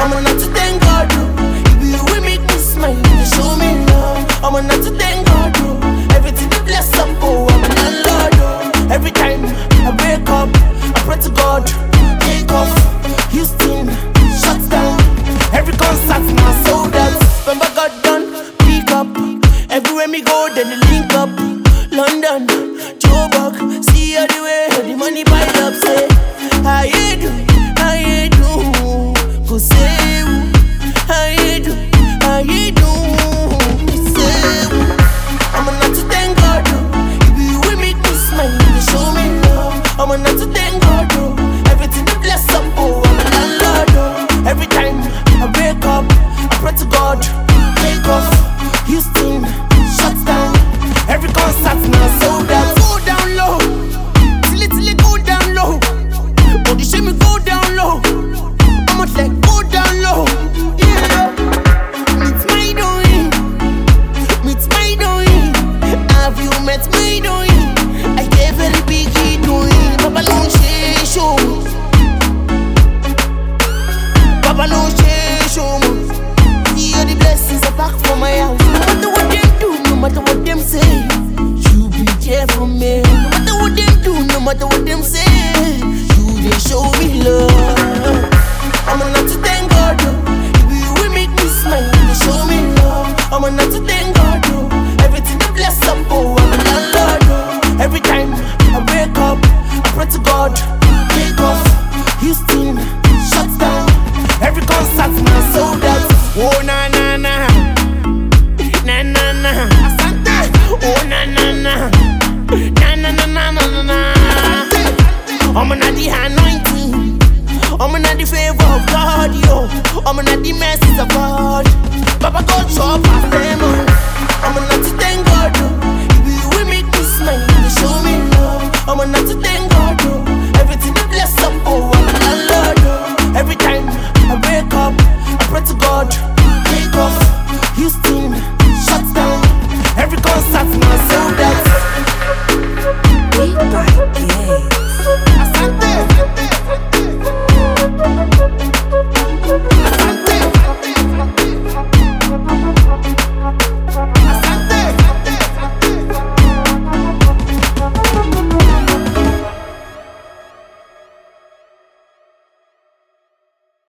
I'm not to thank God, oh. If you with me, kiss my, you show me love. I'm not to thank God, oh. Everything you bless up, oh. I'm a landlord, oh. Every time I wake up, I pray to God. Take off, Houston, shuts down. Every concert now sold out. Remember God done, pick up. Everywhere me go, then they link up. London, Joburg, see all the way, the money pile up. Say, how you do, go say, how you do, say, I'm not to thank God, oh. If you with me, kiss my, you show me love. I'm not to thank God, oh. Everything you bless up, oh. I'm a landlord, oh. Every time I wake up, I pray to God. Take off, Houston, shuts down. Every concert now sold out. Go down low, till it go down low. Body shape me go down low. I'ma let go down low. Yeah, meet my doing, meet my doing. Have you met my doing? I gave very big doing. Papa no share show, Papa no share show. See all the blessings are back for my house. No matter what they do, no matter what them say, you be there for me. No matter what them do, no matter what them say, you they show me love. I'm not to thank God, oh. If you with me, kiss my, they show me love. I'm not to thank God, oh. Everything you bless up, oh. I'm a landlord, oh. Every time I wake up, I pray to God. Take off, Houston, shuts down. Every concert now sold out. Oh na na na, na na na, Asante. Oh na na na, na na na na na na. I'm not the anointing, I'm not the favor of God, yo. I'm not the mercies of God. Papa God show up a family. I'm not to thank God, oh. If you with me, kiss my, you show me love. I'm not to thank God, oh.